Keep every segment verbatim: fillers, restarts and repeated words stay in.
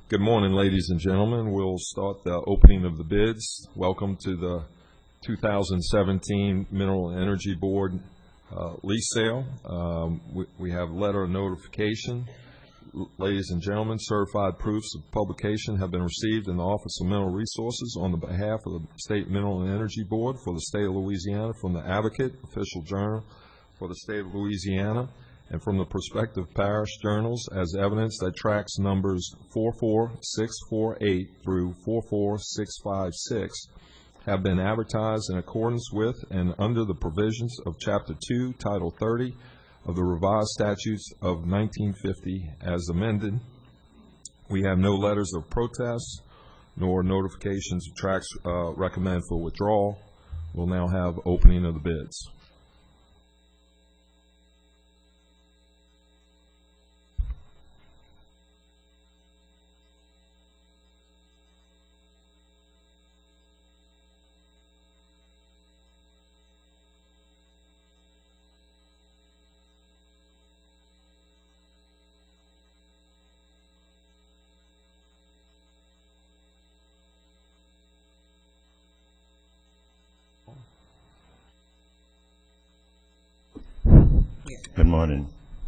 Good morning, ladies and gentlemen. We'll start the opening of the bids. Welcome to the two thousand seventeen Mineral and Energy Board uh, lease sale. Um, we, we have letter of notification. L- ladies and gentlemen, certified proofs of publication have been received in the Office of Mineral Resources on the behalf of the State Mineral and Energy Board for the State of Louisiana from the Advocate, Official Journal for the State of Louisiana, and from the prospective parish journals as evidence that tracts numbers four four six four eight through four four six five six have been advertised in accordance with and under the provisions of Chapter two, Title thirty of the Revised Statutes of nineteen fifty as amended. We have no letters of protest nor notifications of tracts uh, recommended for withdrawal. We'll now have opening of the bids. Good morning.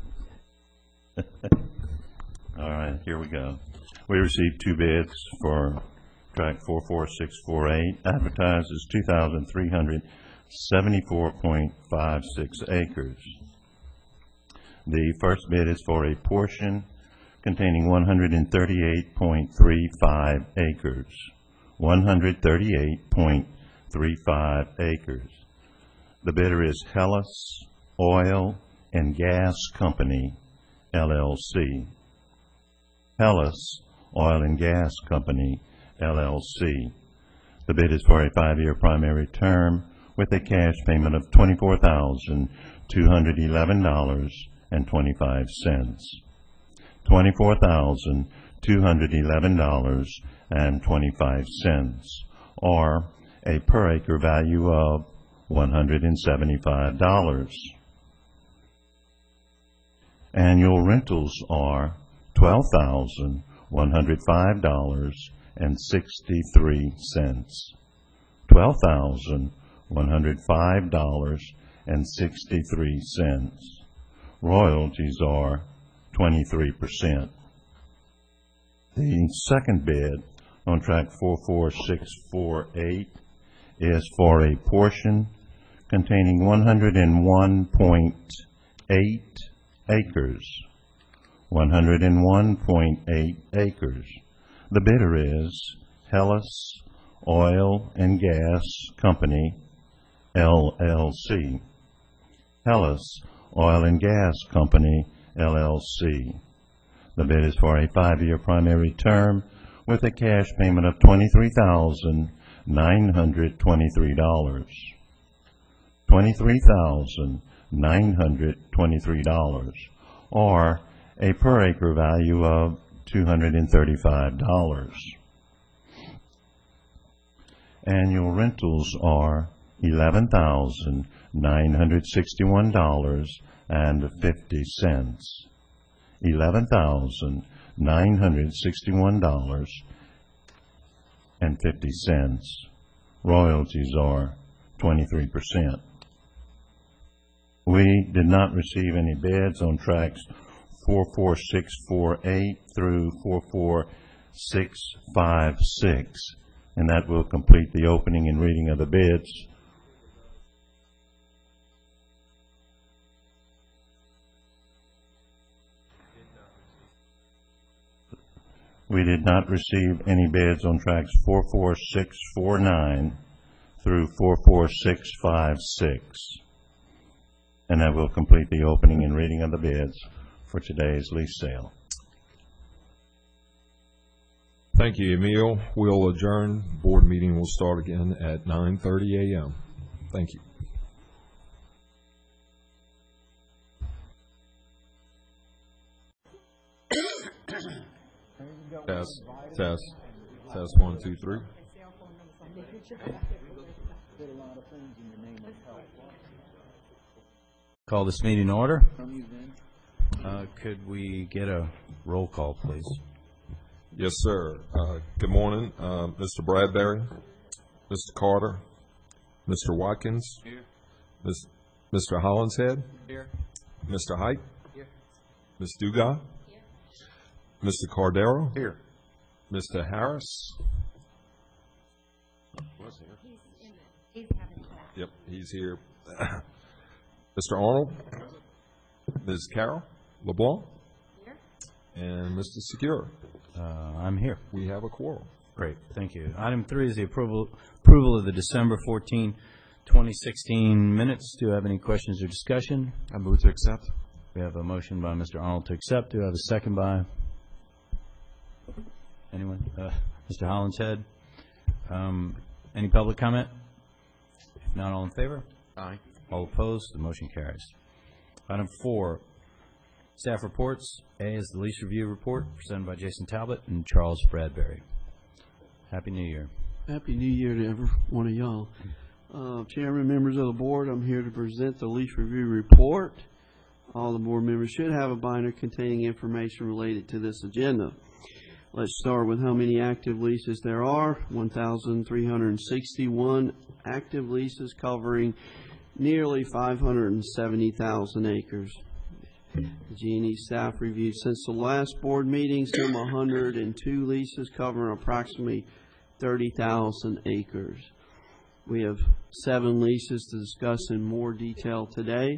All right, here we go. We received two bids for tract four four six four eight, advertised as two thousand three hundred seventy-four point five six acres. The first bid is for a portion containing one hundred thirty-eight point three five acres. one hundred thirty-eight point three five acres. The bidder is Hellas Oil and Gas Company, L L C. Hellas Oil and Gas Company, L L C. The bid is for a five-year primary term with a cash payment of twenty-four thousand two hundred eleven dollars and twenty-five cents. twenty-four thousand two hundred eleven dollars and twenty-five cents, or a per acre value of one hundred seventy-five dollars. Annual rentals are twelve thousand one hundred five dollars and sixty-three cents. twelve thousand one hundred five dollars and sixty-three cents. Royalties are twenty-three percent. The second bid on tract four four six four eight is for a portion containing one hundred one point eight acres. one hundred one point eight acres. The bidder is Hellas Oil and Gas Company, L L C. Hellas Oil and Gas Company, L L C. The bid is for a five-year primary term with a cash payment of twenty-three thousand nine hundred twenty-three dollars. twenty-three thousand nine hundred twenty-three dollars, or a per acre value of two hundred thirty-five dollars. Annual rentals are eleven thousand nine hundred sixty-one dollars and fifty cents. eleven thousand nine hundred sixty-one dollars and fifty cents. Royalties are twenty-three percent. We did not receive any bids on tracts four four six four eight through four four six five six, and that will complete the opening and reading of the bids. We did not receive any bids on tracts four four six four nine through four four six five six. And that will complete the opening and reading of the bids for today's lease sale. Thank you, Emil. We'll adjourn. Board meeting will start again at nine thirty a m Thank you. Test, test, test one, two, three. Call this meeting to order. Uh, could we get a roll call, please? Yes, sir. Uh, Good morning, uh, Mister Bradbury, Mister Carter, Mister Watkins. Here. Miss- Mister Hollinshead. Here. Mister Height. Here. Miss Dugas. Here. Mister Cardero. Here. Mister Harris. Was here. He's in the, he's having class. Yep, he's here. Mister Arnold. Miz Carroll LeBlanc. Here. And Mister Secure. Uh, I'm here. We have a quorum. Great, thank you. Item three is the approval, approval of the December fourteenth, twenty sixteen minutes. Do you have any questions or discussion? I move to accept. We have a motion by Mister Arnold to accept. Do I have a second by? Anyone? Uh, Mister Hollinshead? Um, Any public comment? If not, all in favor? Aye. All opposed? The motion carries. Item four, staff reports. A is the lease review report presented by Jason Talbot and Charles Bradbury. Happy New Year. Happy New Year to every one of y'all. Uh, Chairman, members of the board, I'm here to present the lease review report. All the board members should have a binder containing information related to this agenda. Let's start with how many active leases there are. one thousand three hundred sixty-one active leases covering nearly five hundred seventy thousand acres. The G and E staff reviewed since the last board meeting some one hundred two leases covering approximately thirty thousand acres. We have seven leases to discuss in more detail today.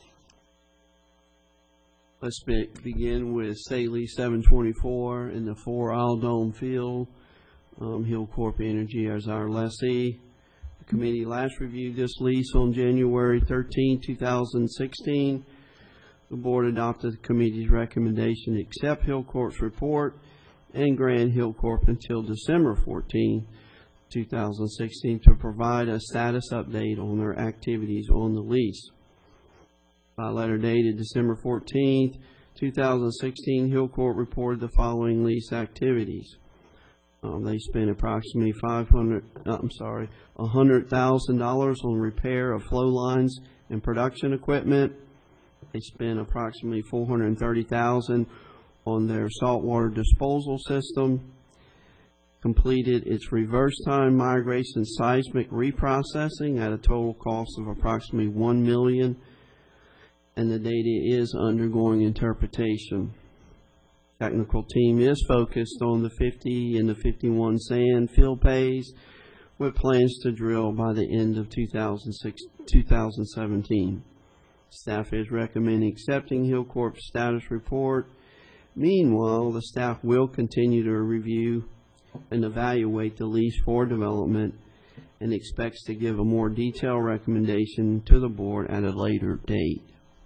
Let's be, begin with State Lease seven twenty-four in the four Isle Dome Field. Um, Hillcorp Energy as our lessee. The committee last reviewed this lease on January thirteenth, two thousand sixteen. The board adopted the committee's recommendation to accept Hillcorp's report and grant Hillcorp until December fourteenth, two thousand sixteen to provide a status update on their activities on the lease. By letter dated December fourteenth, two thousand sixteen, Hillcorp reported the following lease activities. Um, they spent approximately five hundred, uh, I'm sorry, one hundred thousand dollars on repair of flow lines and production equipment. They spent approximately four hundred thirty thousand dollars on their saltwater disposal system. Completed its reverse time migration seismic reprocessing at a total cost of approximately one million dollars. And the data is undergoing interpretation. Technical team is focused on the fifty and the fifty-one sand field pays with plans to drill by the end of two thousand seventeen. Staff is recommending accepting Hillcorp's status report. Meanwhile, the staff will continue to review and evaluate the lease for development and expects to give a more detailed recommendation to the board at a later date.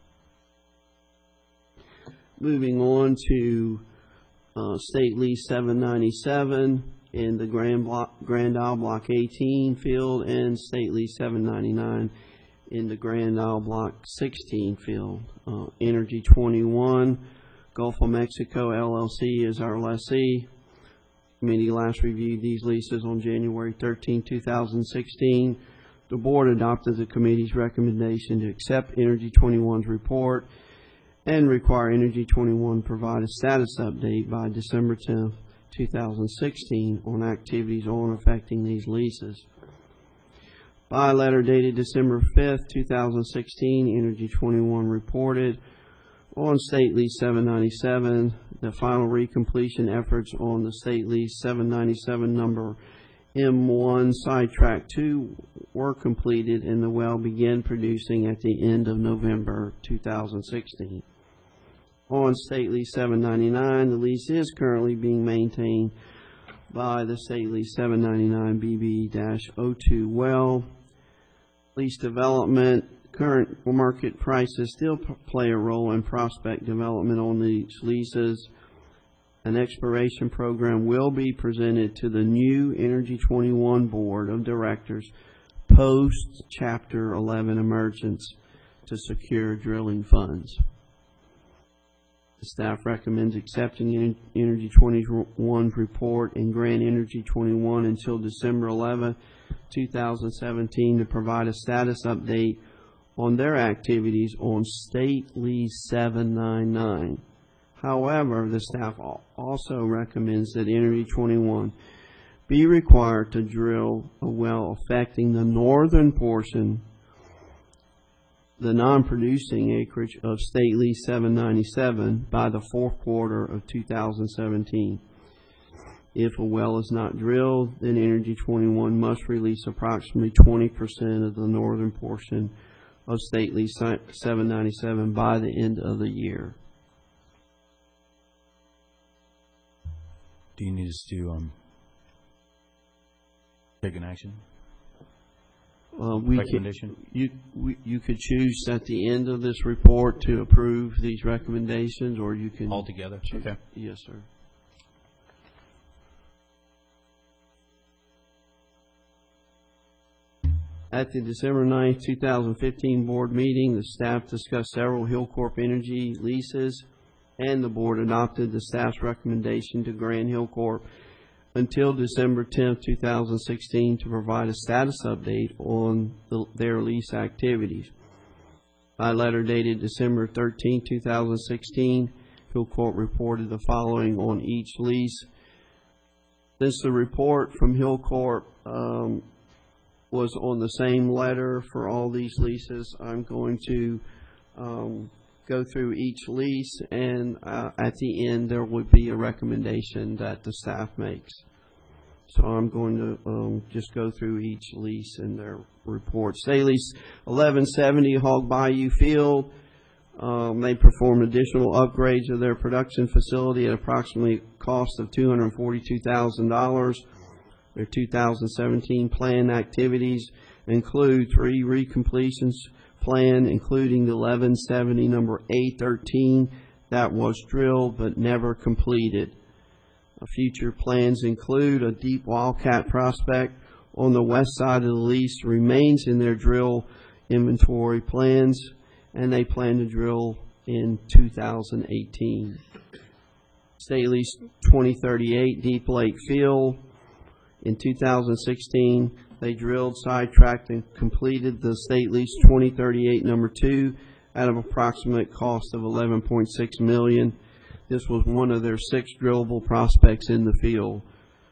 Moving on to uh, State Lease seven ninety-seven in the Grand, Block, Grand Isle Block eighteen field and State Lease seven ninety-nine in the Grand Isle Block sixteen field. Uh, Energy twenty-one, Gulf of Mexico L L C is our lessee. Committee last reviewed these leases on January thirteenth, two thousand sixteen. The board adopted the committee's recommendation to accept Energy twenty-one's report and require Energy twenty-one provide a status update by December tenth, two thousand sixteen on activities on affecting these leases. By letter dated December fifth, two thousand sixteen, Energy twenty-one reported on State Lease seven ninety-seven the final recompletion efforts on the State Lease seven ninety-seven number M one sidetrack two were completed and the well began producing at the end of November two thousand sixteen. On State Lease seven ninety-nine, the lease is currently being maintained by the State Lease seven ninety-nine B B zero two well. Lease development, current market prices still p play a role in prospect development on these leases. An exploration program will be presented to the new Energy twenty-one Board of Directors post Chapter eleven emergence to secure drilling funds. The staff recommends accepting Energy twenty-one's report and grant Energy twenty-one until December eleventh, two thousand seventeen to provide a status update on their activities on State Lease seven ninety-nine. However, the staff al- also recommends that Energy twenty-one be required to drill a well affecting the northern portion, the non-producing acreage of State Lease seven ninety-seven by the fourth quarter of two thousand seventeen. If a well is not drilled, then Energy twenty-one must release approximately twenty percent of the northern portion of State Lease seven ninety-seven by the end of the year. Do you need us to um, take an action? Uh, we could, Recommendation? you, we, you could choose at the end of this report to approve these recommendations, or you can... Altogether? Okay. Yes, sir. At the December ninth, two thousand fifteen board meeting, the staff discussed several Hillcorp Energy leases, and the board adopted the staff's recommendation to Grand Hillcorp until December tenth, two thousand sixteen, to provide a status update on the, their lease activities. By letter dated December thirteenth, two thousand sixteen, Hillcorp reported the following on each lease. Since the report from Hillcorp um, was on the same letter for all these leases, I'm going to um, go through each lease, and uh, at the end there would be a recommendation that the staff makes. So I'm going to um, just go through each lease and their report. State Lease eleven seventy Hog Bayou Field. Um, they performed additional upgrades of their production facility at approximately cost of two hundred forty-two thousand dollars. Their two thousand seventeen planned activities include three recompletions planned, including the eleven seventy number A thirteen that was drilled but never completed. Uh, future plans include a deep wildcat prospect on the west side of the lease remains in their drill inventory plans, and they plan to drill in two thousand eighteen. State Lease twenty thirty-eight Deep Lake Field. In two thousand sixteen, they drilled, sidetracked, and completed the State Lease twenty thirty-eight number two at an approximate cost of eleven point six million dollars. This was one of their six drillable prospects in the field.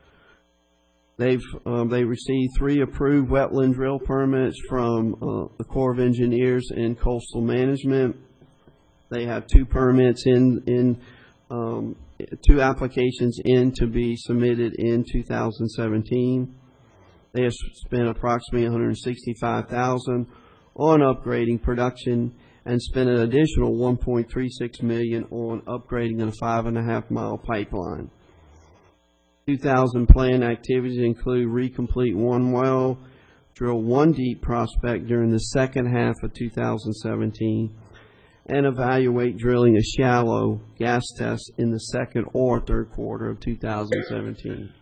They've um, they received three approved wetland drill permits from uh, the Corps of Engineers and Coastal Management. They have two permits in in. Um, two applications in to be submitted in two thousand seventeen. They have spent approximately one hundred sixty-five thousand dollars on upgrading production and spent an additional one point three six million dollars on upgrading a five and a half mile pipeline. two thousand planned activities include recomplete one well, drill one deep prospect during the second half of two thousand seventeen, and evaluate drilling a shallow gas test in the second or third quarter of two thousand seventeen.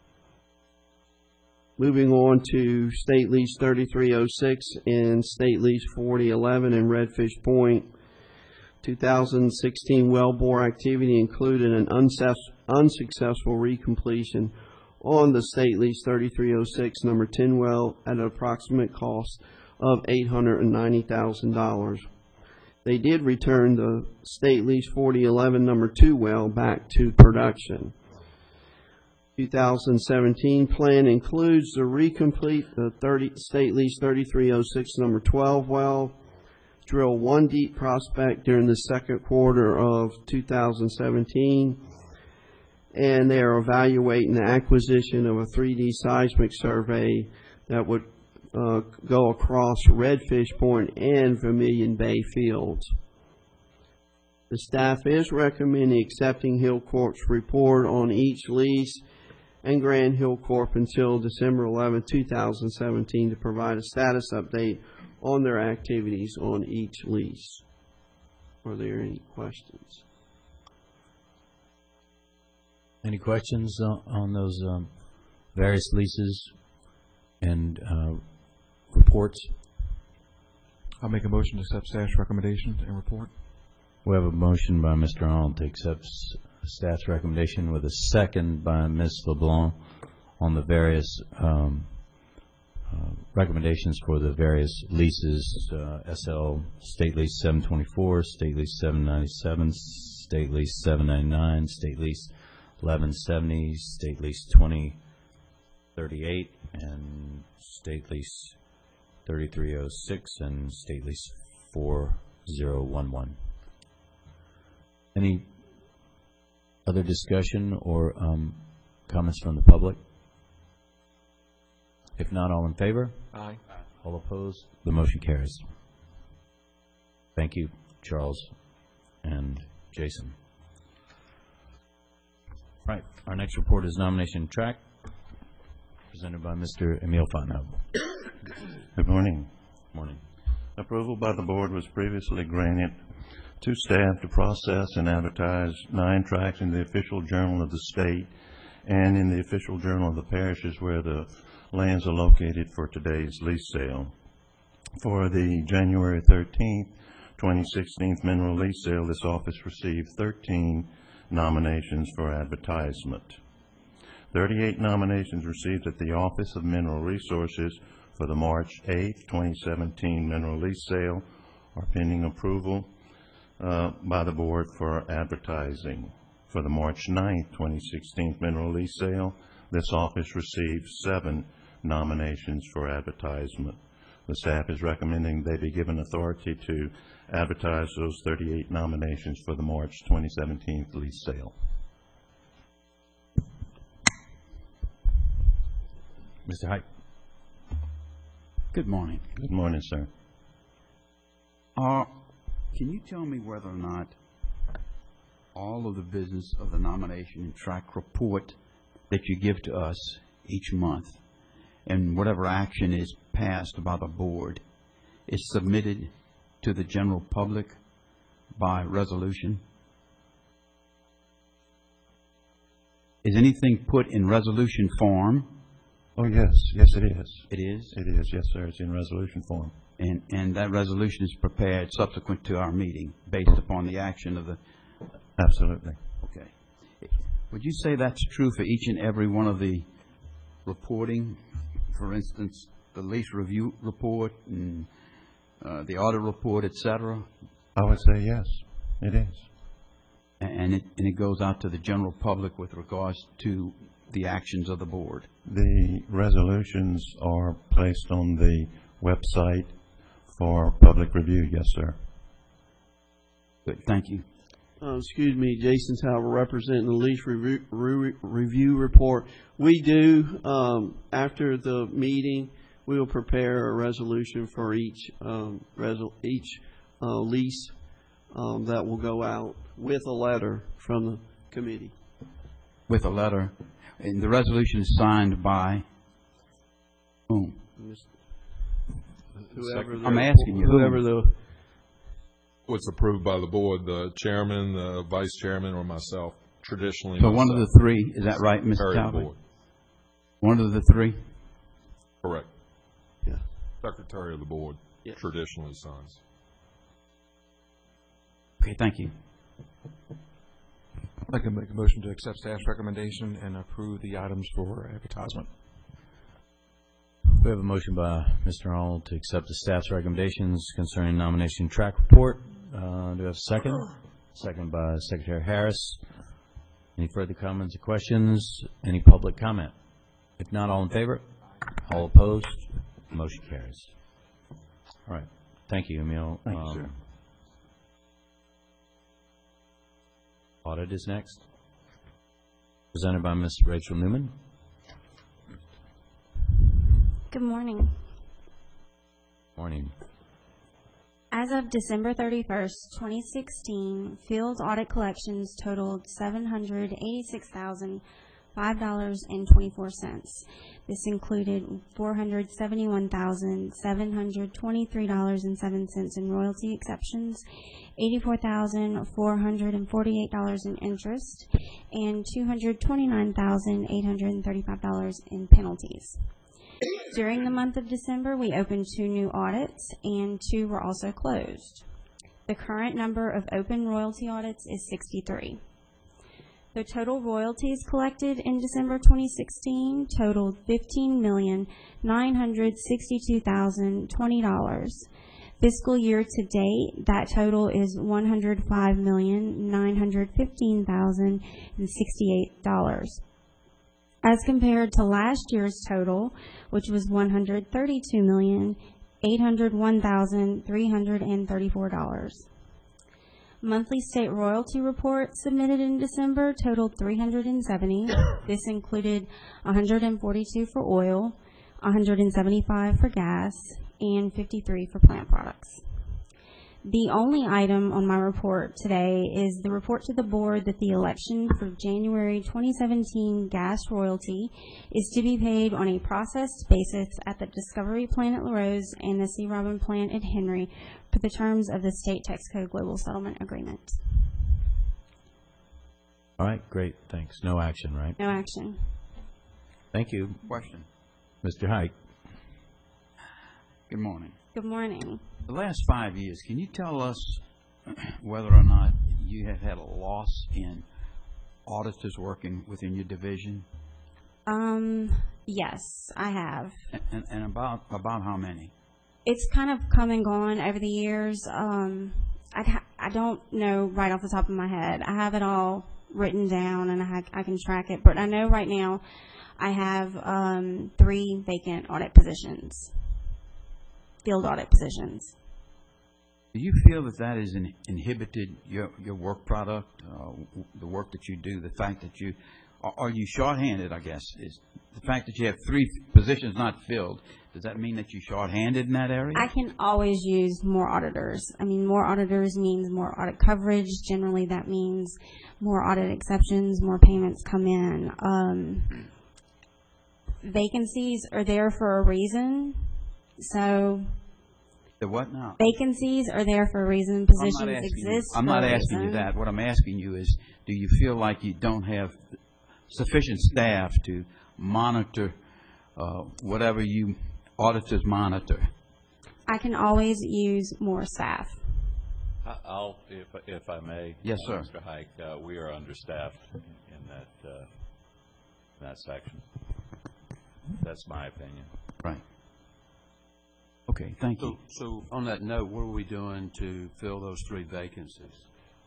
Moving on to State Lease thirty-three oh six and State Lease forty eleven in Redfish Point. two thousand sixteen wellbore activity included an unsuccessful recompletion on the State Lease thirty-three oh six number ten well at an approximate cost of eight hundred ninety thousand dollars. They did return the State Lease forty eleven number two well back to production. two thousand seventeen plan includes the recomplete the thirty, State Lease thirty-three oh six number twelve well, drill one deep prospect during the second quarter of two thousand seventeen, and they are evaluating the acquisition of a three D seismic survey that would Uh, go across Redfish Point and Vermilion Bay fields. The staff is recommending accepting Hillcorp's report on each lease and Grand Hillcorp until December eleventh, two thousand seventeen to provide a status update on their activities on each lease. Are there any questions? Any questions on, on those um, various leases and uh, reports? I'll make a motion to accept staff's recommendation and report. We have a motion by Mister Arnold to accept s- staff's recommendation with a second by Miz LeBlanc on the various um, uh, recommendations for the various leases, uh, S L State Lease seven twenty-four, State Lease seven ninety-seven, State Lease seven ninety-nine, State Lease eleven seventy, State Lease twenty thirty-eight, and State Lease thirty-three oh six, and State Lease four oh one one. Any other discussion or um, comments from the public? If not, all in favor? Aye. All opposed? The motion carries. Thank you, Charles and Jason. Right. Our next report is nomination track, presented by Mister Emile Fontenot. Good morning. Morning. Approval by the board was previously granted to staff to process and advertise nine tracts in the official journal of the state and in the official journal of the parishes where the lands are located for today's lease sale. For the January thirteenth, twenty sixteen mineral lease sale, this office received thirteen nominations for advertisement. thirty-eight nominations received at the Office of Mineral Resources for the March eighth, twenty seventeen mineral lease sale are pending approval uh, by the board for advertising. For the March ninth, twenty sixteen mineral lease sale, this office received seven nominations for advertisement. The staff is recommending they be given authority to advertise those thirty-eight nominations for the March twenty seventeen lease sale. Mister Height. Good morning. Good morning, sir. Uh, can you tell me whether or not all of the business of the nomination and track report that you give to us each month and whatever action is passed by the board is submitted to the general public by resolution? Is anything put in resolution form? Oh, yes. Yes, it is. It is? It is, yes, sir. It's in resolution form. And, and that resolution is prepared subsequent to our meeting based upon the action of the... Absolutely. Okay. Would you say that's true for each and every one of the reporting? For instance, the lease review report and uh, the audit report, et cetera? I would say yes, it is. And it, and it goes out to the general public with regards to the actions of the board? The resolutions are placed on the website for public review, yes, sir. Good, thank you. Uh, excuse me, Jason Talbot, representing the lease review, re- review report. We do, um, after the meeting, we will prepare a resolution for each um, resol- each uh, lease um, that will go out with a letter from the committee. With a letter, and the resolution is signed by whom? Whoever the, I'm asking you, whoever the What's approved by the board, the chairman, the vice chairman, or myself, traditionally. So one of myself. the three, is that right, Mister Secretary of the Talbot? board. One of the three? Correct. yeah. Secretary of the board Yes. traditionally signs. Okay, thank you. I'd like to make a motion to accept staff's recommendation and approve the items for advertisement. We have a motion by Mister Arnold to accept the staff's recommendations concerning nomination track report. Uh, do we have a second? Second by Secretary Harris. Any further comments or questions? Any public comment? If not, all in favor? All opposed? Motion carries. All right. Thank you, Emile. Thank you, sir. Audit is next. Presented by Miz Rachel Newman. Good morning. Morning. As of December thirty-first, twenty sixteen, field audit collections totaled seven hundred eighty-six thousand five dollars and twenty-four cents. This included four hundred seventy-one thousand seven hundred twenty-three dollars and seven cents in royalty exceptions, eighty-four thousand four hundred forty-eight dollars in interest, and two hundred twenty-nine thousand eight hundred thirty-five dollars in penalties. During the month of December, we opened two new audits, and two were also closed. The current number of open royalty audits is sixty-three. The total royalties collected in December twenty sixteen totaled fifteen million nine hundred sixty-two thousand twenty dollars. Fiscal year to date, that total is one hundred five million, nine hundred fifteen thousand sixty-eight dollars. As compared to last year's total, which was one hundred thirty-two million, eight hundred one thousand three hundred thirty-four dollars. Monthly state royalty report submitted in December totaled three hundred seventy. This included one hundred forty-two for oil, one hundred seventy-five for gas, and fifty-three for plant products. The only item on my report today is the report to the board that the election for January twenty seventeen gas royalty is to be paid on a processed basis at the Discovery plant at LaRose and the C. Robin plant at Henry for the terms of the State Texaco Global Settlement Agreement. All right, great, thanks. No action, right? No action. Thank you. Question. Mister Hike. Good morning. Good morning. The last five years, can you tell us whether or not you have had a loss in auditors working within your division? Um, yes, I have. And, and about about how many? It's kind of come and gone over the years. Um, I, ha- I don't know right off the top of my head. I have it all written down, and I, ha- I can track it. But I know right now I have um, three vacant audit positions, field audit positions. Do you feel that that has in, inhibited your, your work product, uh, the work that you do, the fact that you, are, are you shorthanded, I guess, is the fact that you have three positions not filled, does that mean that you're shorthanded in that area? I can always use more auditors. I mean, more auditors means more audit coverage. Generally, that means more audit exceptions, more payments come in. Um, vacancies are there for a reason. So The what now? vacancies are there for a reason. I'm not Positions asking you- exist I'm for not a asking you reason. that. What I'm asking you is, do you feel like you don't have sufficient staff to monitor uh, whatever you auditors monitor? I can always use more staff. I- I'll, if, if I may. Yes, uh, sir. Mister Hike, uh, we are understaffed in that, uh, that section. That's my opinion. Right. Okay, thank you. So, so on that note, what are we doing to fill those three vacancies?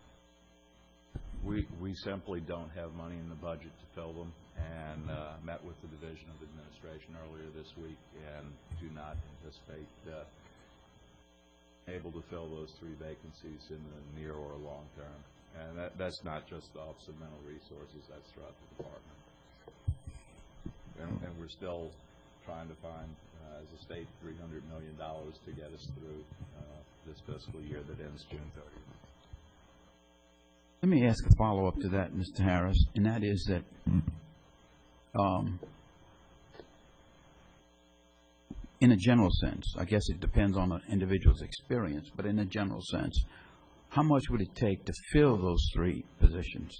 We, we simply don't have money in the budget to fill them, and uh, met with the Division of Administration earlier this week and do not anticipate uh, able to fill those three vacancies in the near or long term. And that, that's not just the Office of Mental Resources, that's throughout the department. And, and we're still trying to find, uh, as a state, three hundred million dollars to get us through uh, this fiscal year that ends June thirtieth. Let me ask a follow-up to that, Mister Harris, and that is that um, in a general sense, I guess it depends on an individual's experience, but in a general sense, how much would it take to fill those three positions?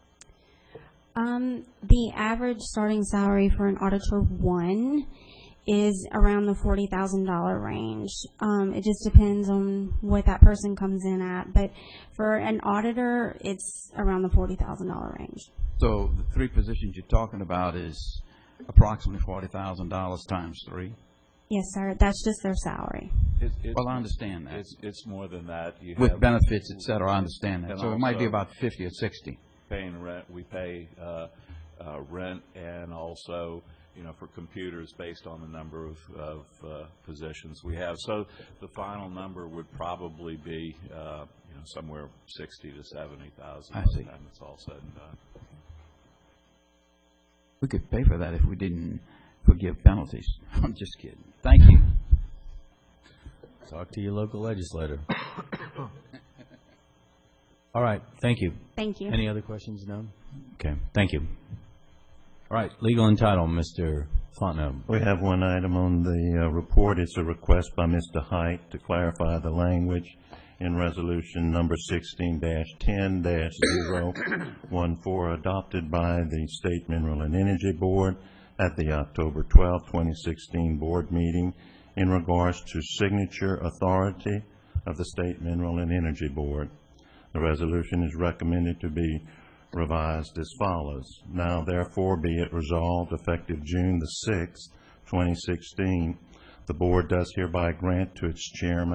Um, the average starting salary for an auditor one is around the forty thousand dollars range. Um, it just depends on what that person comes in at. But for an auditor, it's around the forty thousand dollars range. So the three positions you're talking about is approximately forty thousand dollars times three? Yes, sir. That's just their salary. It, it's, Well, I understand that. It's, it's more than that. You With have benefits, et cetera, I understand that. And So it might be also- about fifty or sixty. paying rent. We pay uh, uh, rent and also, you know, for computers based on the number of, of uh, positions we have. So the final number would probably be, uh, you know, somewhere sixty to seventy thousand. I see. By the time it's all said and done. We could pay for that if we didn't forgive penalties. I'm just kidding. Thank you. Talk to your local legislator. All right, thank you. Thank you. Any other questions? No? Okay, thank you. All right, legal and title, Mister Fontenot. We have one item on the uh, report. It's a request by Mister Height to clarify the language in resolution number sixteen ten zero one four adopted by the State Mineral and Energy Board at the October twelfth, twenty sixteen board meeting in regards to signature authority of the State Mineral and Energy Board. The resolution is recommended to be revised as follows. Now therefore be it resolved, effective June the sixth, twenty sixteen, the board does hereby grant to its chairman,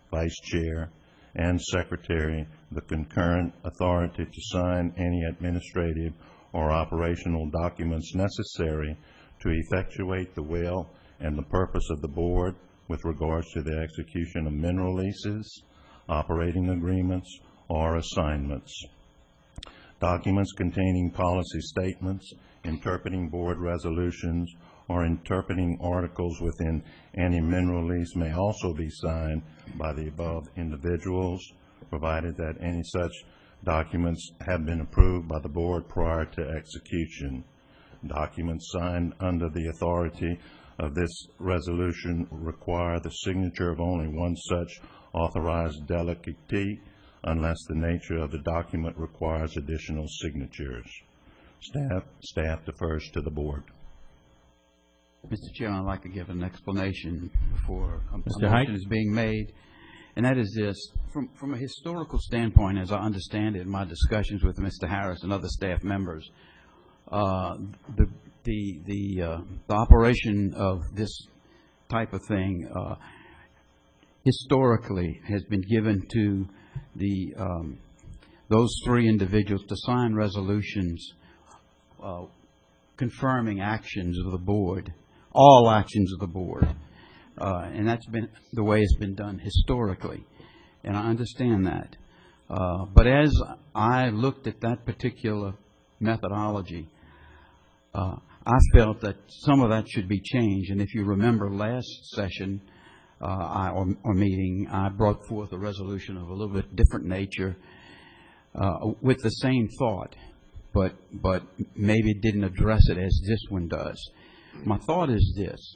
vice chair, and secretary the concurrent authority to sign any administrative or operational documents necessary to effectuate the will and the purpose of the board with regards to the execution of mineral leases, operating agreements, or assignments. Documents containing policy statements, interpreting board resolutions, or interpreting articles within any mineral lease may also be signed by the above individuals, provided that any such documents have been approved by the board prior to execution. Documents signed under the authority of this resolution require the signature of only one such authorized delegate unless the nature of the document requires additional signatures. Staff, staff defers to the board. Mister Chairman, I'd like to give an explanation before a, a Mister motion Height? is being made, and that is this. From, from a historical standpoint, as I understand it in my discussions with Mister Harris and other staff members, uh, the, the, the, uh, the operation of this type of thing uh, historically has been given to the, um, those three individuals to sign resolutions uh, confirming actions of the board, all actions of the board. Uh, and that's been the way it's been done historically. And I understand that. Uh, but as I looked at that particular methodology, uh, I felt that some of that should be changed. And if you remember last session uh, I, or, or meeting, I brought forth a resolution of a little bit different nature uh, with the same thought, but, but maybe didn't address it as this one does. My thought is this,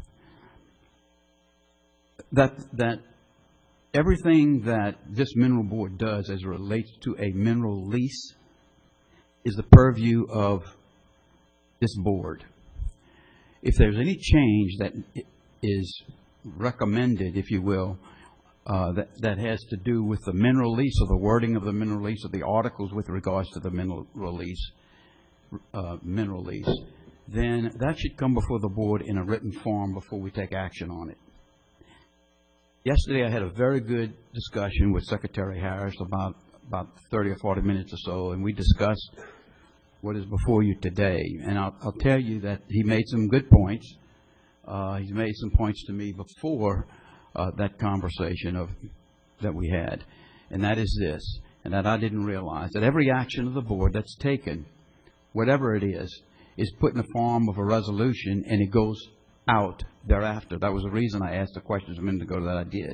that, that everything that this mineral board does as it relates to a mineral lease is the purview of this board. If there's any change that is recommended, if you will, uh, that, that has to do with the mineral lease or the wording of the mineral lease or the articles with regards to the mineral lease, uh, mineral lease, then that should come before the board in a written form before we take action on it. Yesterday I had a very good discussion with Secretary Harris, about, about thirty or forty minutes or so, and we discussed what is before you today. And I'll, I'll tell you that he made some good points. Uh, he's made some points to me before uh, that conversation of that we had, and that is this, and that I didn't realize, that every action of the board that's taken, whatever it is, is put in the form of a resolution, and it goes out thereafter. That was the reason I asked the questions a minute ago that I did.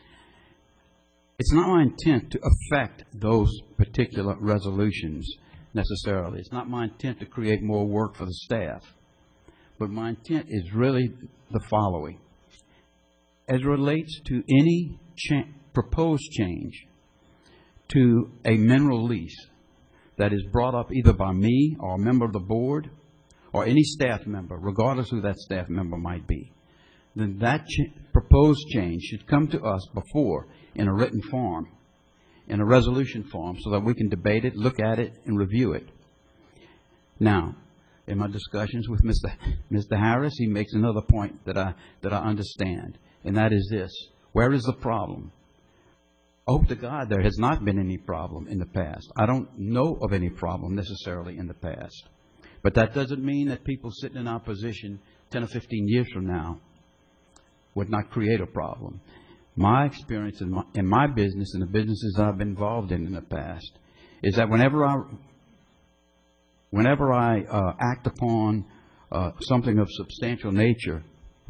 It's not my intent to affect those particular resolutions necessarily. It's not my intent to create more work for the staff. But my intent is really the following. As it relates to any cha proposed change to a mineral lease that is brought up either by me or a member of the board or any staff member, regardless who that staff member might be, then that ch proposed change should come to us before in a written form, in a resolution form, so that we can debate it, look at it, and review it. Now, in my discussions with Mister Mister Harris, he makes another point that I, that I understand, and that is this. Where is the problem? I hope to God there has not been any problem in the past. I don't know of any problem necessarily in the past. But that doesn't mean that people sitting in our position ten or fifteen years from now would not create a problem. My experience in my, in my business and the businesses I've been involved in in the past is that whenever I, whenever I uh, act upon uh, something of substantial nature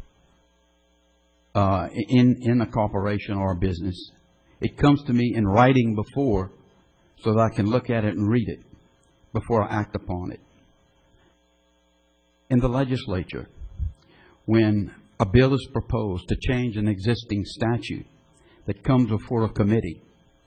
uh, in, in a corporation or a business, it comes to me in writing before so that I can look at it and read it before I act upon it. In the legislature, when a bill is proposed to change an existing statute that comes before a committee,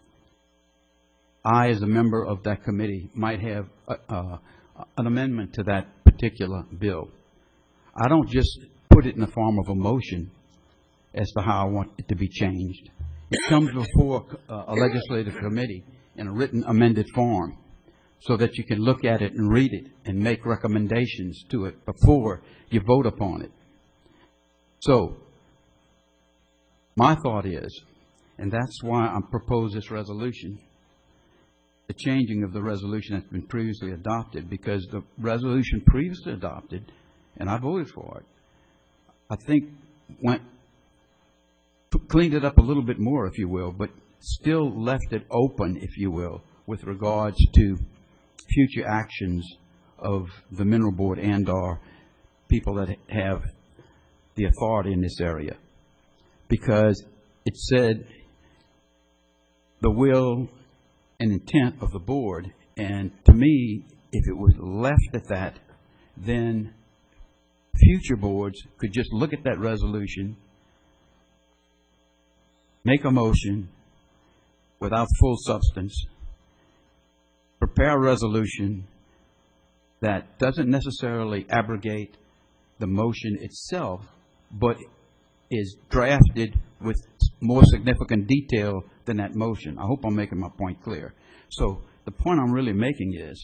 I, as a member of that committee, might have a, uh, an amendment to that particular bill. I don't just put it in the form of a motion as to how I want it to be changed. It comes before uh, a legislative committee in a written amended form so that you can look at it and read it and make recommendations to it before you vote upon it. So, my thought is, And that's why I propose this resolution, the changing of the resolution that's been previously adopted, because the resolution previously adopted, and I voted for it, I think went, cleaned it up a little bit more, if you will, but still left it open, if you will, with regards to future actions of the Mineral Board and or people that have the authority in this area. Because it said the will and intent of the board, and to me, if it was left at that, then future boards could just look at that resolution, make a motion without full substance, prepare a resolution that doesn't necessarily abrogate the motion itself, but is drafted with more significant detail than that motion. I hope I'm making my point clear. So the point I'm really making is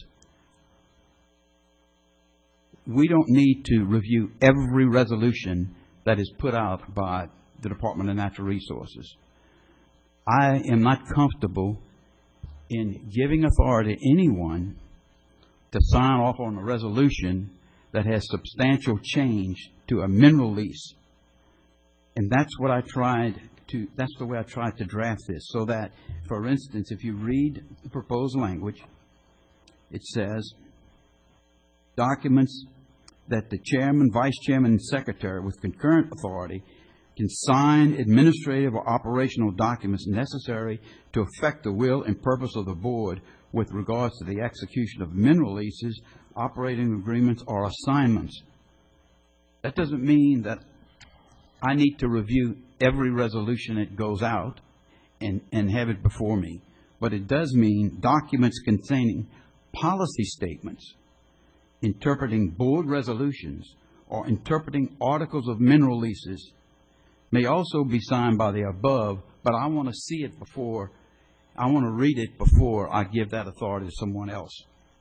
we don't need to review every resolution that is put out by the Department of Natural Resources. I am not comfortable in giving authority to anyone to sign off on a resolution that has substantial change to a mineral lease. And that's what I tried to, that's the way I tried to draft this, so that, for instance, if you read the proposed language, it says, documents that the chairman, vice chairman, and secretary with concurrent authority can sign administrative or operational documents necessary to effect the will and purpose of the board with regards to the execution of mineral leases, operating agreements, or assignments. That doesn't mean that I need to review every resolution that goes out and, and have it before me. But it does mean documents containing policy statements, interpreting board resolutions, or interpreting articles of mineral leases may also be signed by the above, but I want to see it before, I want to read it before I give that authority to someone else.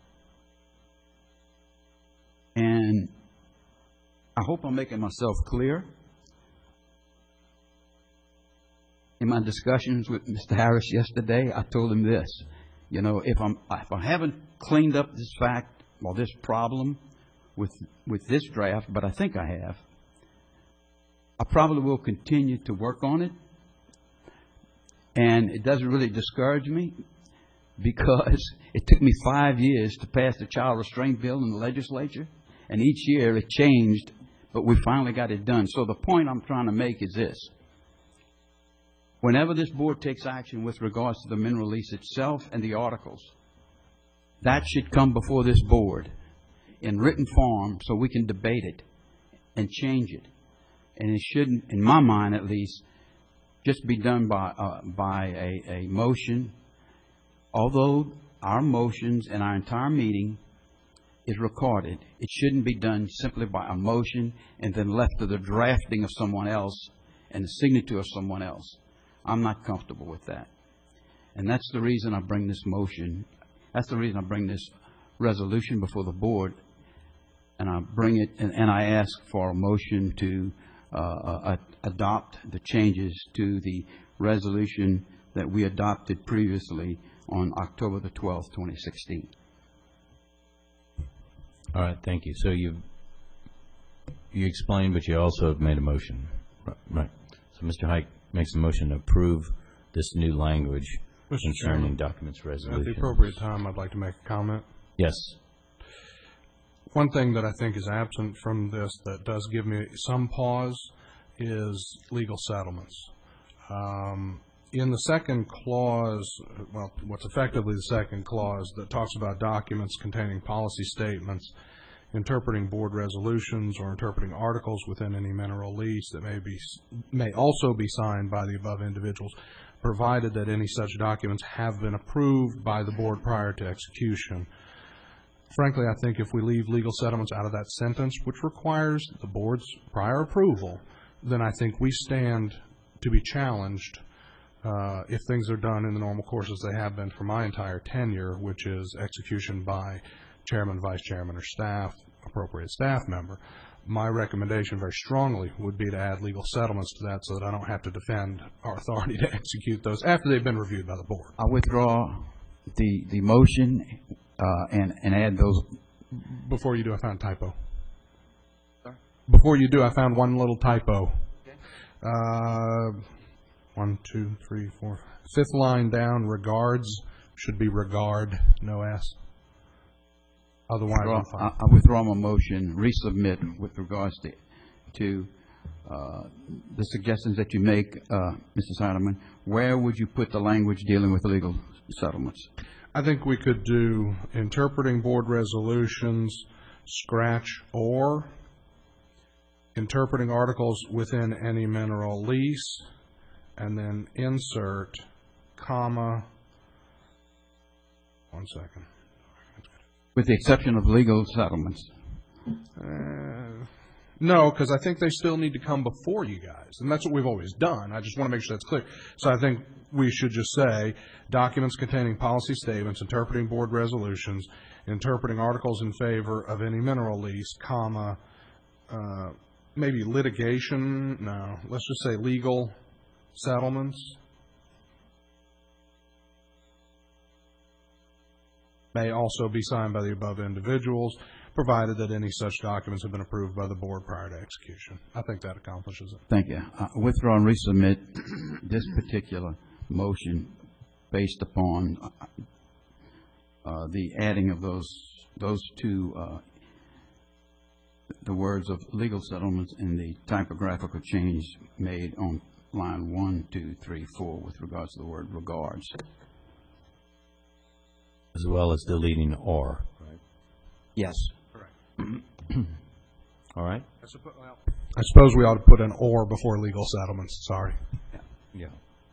And I hope I'm making myself clear. In my discussions with Mister Harris yesterday, I told him this. You know, if I'm if I haven't cleaned up this fact or this problem with with this draft, but I think I have, I probably will continue to work on it. And it doesn't really discourage me because it took me five years to pass the child restraint bill in the legislature, and each year it changed, but we finally got it done. So the point I'm trying to make is this. Whenever this board takes action with regards to the mineral lease itself and the articles, that should come before this board in written form so we can debate it and change it. And it shouldn't, in my mind at least, just be done by, uh, by a, a motion. Although our motions and our entire meeting is recorded, it shouldn't be done simply by a motion and then left to the drafting of someone else and the signature of someone else. I'm not comfortable with that. And that's the reason I bring this motion. That's the reason I bring this resolution before the board. And I bring it, and, and I ask for a motion to uh, uh, adopt the changes to the resolution that we adopted previously on October the twelfth, twenty sixteen. All right, thank you. So you you explained, but you also have made a motion. Right. right. So Mister Hike makes a motion to approve this new language Mister concerning Chairman, documents resolution. At the appropriate time, I'd like to make a comment. Yes. One thing that I think is absent from this that does give me some pause is legal settlements. Um, in the second clause, well, what's effectively the second clause that talks about documents containing policy statements, interpreting board resolutions, or interpreting articles within any mineral lease that may be may also be signed by the above individuals, provided that any such documents have been approved by the board prior to execution. Frankly, I think if we leave legal settlements out of that sentence, which requires the board's prior approval, then I think we stand to be challenged uh, if things are done in the normal course as they have been for my entire tenure, which is execution by chairman, vice chairman, or staff, appropriate staff member. my recommendation very strongly would be to add legal settlements to that so that I don't have to defend our authority to execute those after they've been reviewed by the board. I withdraw the, the motion uh, and, and add those. Before you do, I found a typo. Sorry? Before you do, I found one little typo. Okay. Uh, one, two, three, four. Fifth line down, regards should be regard, no S. Otherwise, Withdraw, I'm fine. I, I withdraw my motion, resubmit with regards to, to uh, the suggestions that you make, uh, Mister Sideman. Where would you put the language dealing with legal settlements? I think we could do interpreting board resolutions, scratch or, interpreting articles within any mineral lease, and then insert, comma, one second. With the exception of legal settlements. Uh, no, because I think they still need to come before you guys, and that's what we've always done. I just want to make sure that's clear. So I think we should just say documents containing policy statements, interpreting board resolutions, interpreting articles in favor of any mineral lease, comma, uh, maybe litigation. No, let's just say legal settlements. May also be signed by the above individuals, provided that any such documents have been approved by the board prior to execution. I think that accomplishes it. Thank you. I withdraw and resubmit this particular motion based upon uh, uh, the adding of those those two uh, the words of legal settlements and the typographical change made on line one, two, three, four with regards to the word regards. As well as deleting or. Right. Yes. Correct. All right. I suppose, well, I suppose we ought to put an or before legal settlements. Sorry. Yeah. Yeah.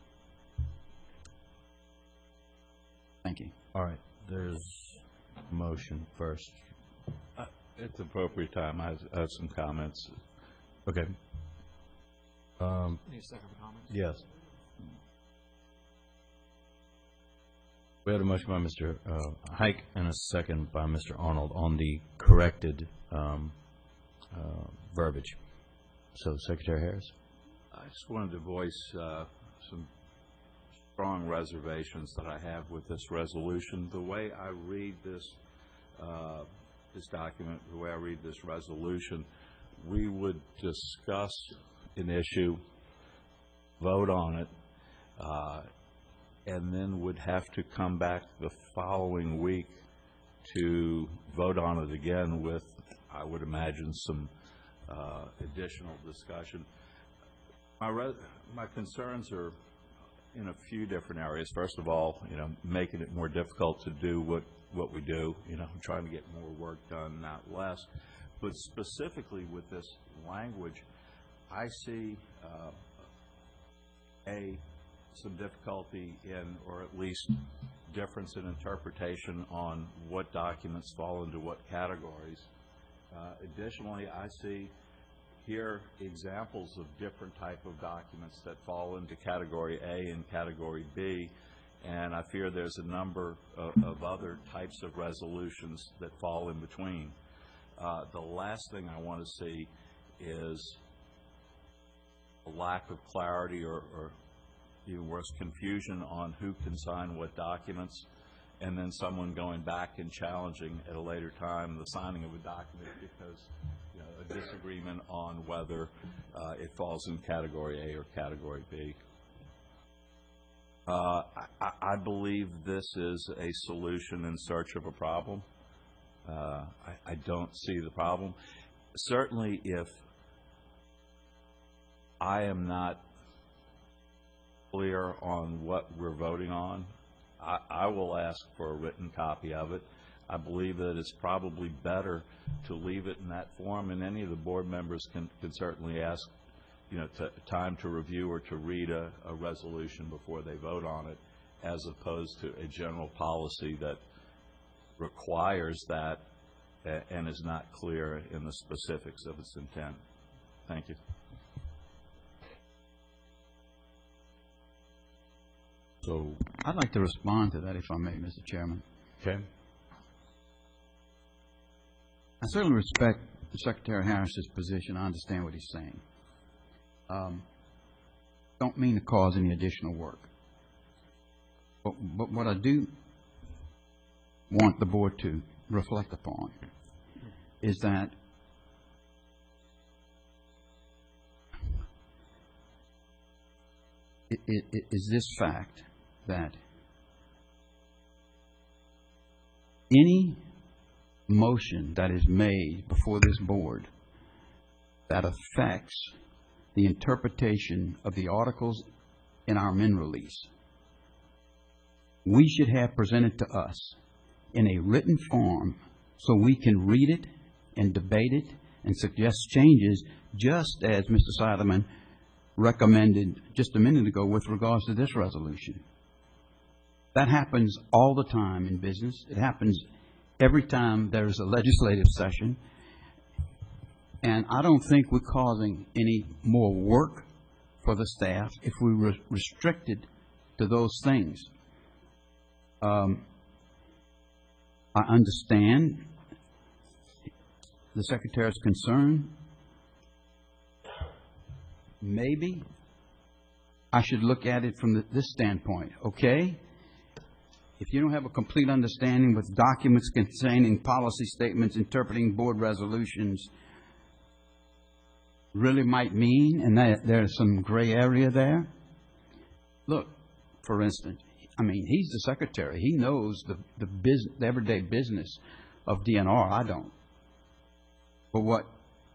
Thank you. All right. There's a motion first. Uh, At the appropriate time, I have, I have some comments. Okay. Um, Need a second for comments? yes. We had a motion by Mister Uh, Hike and a second by Mister Arnold on the corrected um, uh, verbiage. So, Secretary Harris? I just wanted to voice uh, some strong reservations that I have with this resolution. The way I read this, uh, this document, the way I read this resolution, we would discuss an issue, vote on it, uh, and then would have to come back the following week to vote on it again with, I would imagine, some uh, additional discussion. My, re my concerns are in a few different areas. First of all, you know, making it more difficult to do what, what we do, you know, trying to get more work done, not less. But specifically with this language, I see uh, a some difficulty in, or at least difference in interpretation on what documents fall into what categories. Uh, additionally, I see here examples of different type of documents that fall into category A and category B, and I fear there's a number of, of other types of resolutions that fall in between. Uh, the last thing I want to see is a lack of clarity or, or even worse, confusion on who can sign what documents, and then someone going back and challenging at a later time the signing of a document because, you know, a disagreement on whether uh, it falls in category A or category B. Uh, I, I believe this is a solution in search of a problem. Uh, I, I don't see the problem. Certainly, if I am not clear on what we're voting on, I, I will ask for a written copy of it. I believe that it's probably better to leave it in that form, and any of the board members can, can certainly ask, you know, to, time to review or to read a, a resolution before they vote on it, as opposed to a general policy that requires that and is not clear in the specifics of its intent. Thank you. So, I'd like to respond to that, if I may, Mister Chairman. okay. I certainly respect Secretary Harris's position. I understand what he's saying. Um, don't mean to cause any additional work. But, but what I do want the board to reflect upon is that it, it, it is this fact that any motion that is made before this board that affects the interpretation of the articles in our min release, we should have presented to us in a written form so we can read it and debate it and suggest changes, just as Mister Seidelman recommended just a minute ago with regards to this resolution. That happens all the time in business. It happens every time there's a legislative session. And I don't think we're causing any more work for the staff if we were restricted to those things. Um, I understand the Secretary's concern. Maybe I should look at it from the, this standpoint. Okay, if you don't have a complete understanding with documents containing policy statements interpreting board resolutions really might mean, and that there's some gray area there. Look, for instance, I mean, he's the Secretary. He knows the, the, business, the everyday business of D N R. I don't. But what,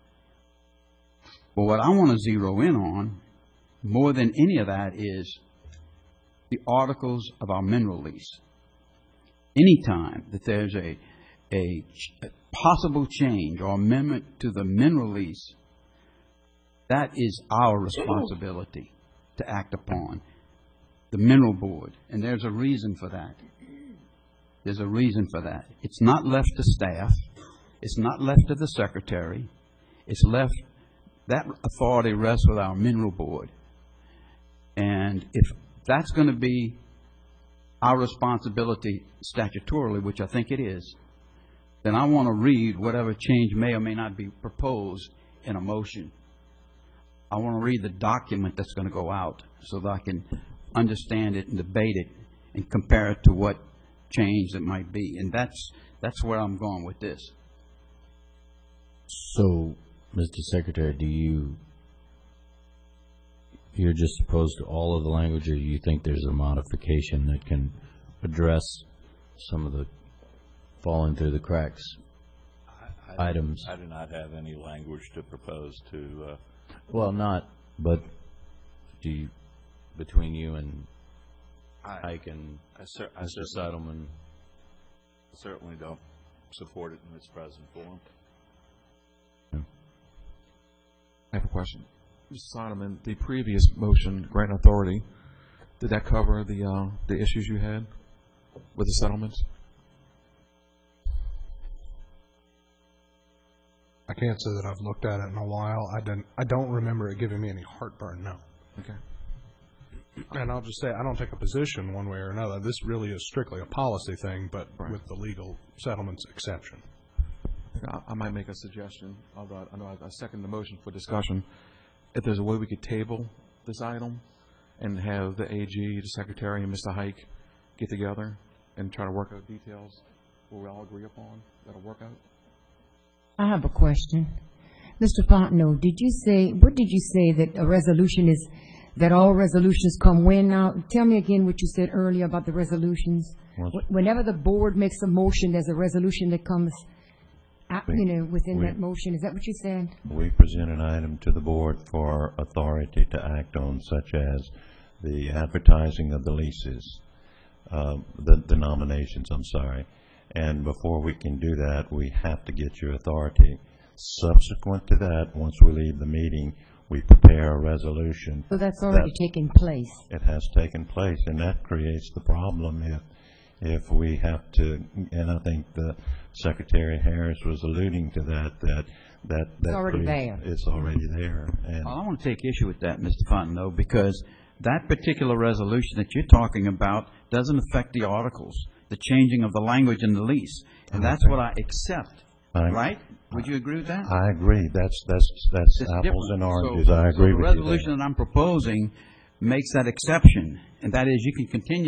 but what I want to zero in on, more than any of that, is the articles of our min release. Anytime that there's a, a, a possible change or amendment to the min release, that is our responsibility to act upon. The Mineral Board, and there's a reason for that. There's a reason for that. It's not left to staff. It's not left to the Secretary. It's left, that authority rests with our Mineral Board. And if that's going to be our responsibility statutorily, which I think it is, then I want to read whatever change may or may not be proposed in a motion. I want to read the document that's going to go out so that I can understand it and debate it and compare it to what change it might be. And that's that's where I'm going with this. So, Mister Secretary, do you, you're just opposed to all of the language, or do you think there's a modification that can address some of the falling through the cracks I, I, items? I do not have any language to propose to. Uh, well, not, but do you, between you and I, Ike and I cer I Mister certainly, Seidelman? certainly don't support it in its present form. I have a question. Mister Seidelman, the previous motion, grant authority, did that cover the uh, the issues you had with the settlements? I can't say that I've looked at it in a while. I didn't. I don't remember it giving me any heartburn. No. Okay. And I'll just say I don't take a position one way or another. This really is strictly a policy thing, but right. with the legal settlements exception. I, I might make a suggestion. Although I know I, I second the motion for discussion. If there's a way we could table this item and have the A G, the Secretary, and Mister Hike get together and try to work out details where we all agree upon, that'll work out. I have a question. Mister Fontenot, did you say, what did you say that a resolution is, that all resolutions come when now? Tell me again what you said earlier about the resolutions. Wh- Whenever the board makes a motion, there's a resolution that comes, out, you know, within we- that motion. Is that what you said? We present an item to the board for authority to act on, such as the advertising of the leases, uh, the, the nominations, I'm sorry. And before we can do that, we have to get your authority. Subsequent to that, once we leave the meeting, we prepare a resolution. So that's already that taken place. It has taken place, and that creates the problem if if we have to, and I think the Secretary Harris was alluding to that, that that It's already there. It's already there. And I want to take issue with that, Mister Fontenot, because that particular resolution that you're talking about doesn't affect the articles, the changing of the language in the lease. And that's what I accept I- right? Would you agree with that? I agree. That's, that's, that's It's apples different. and oranges. So- I agree with So you the there. resolution that I'm proposing makes that exception, and that is you can continue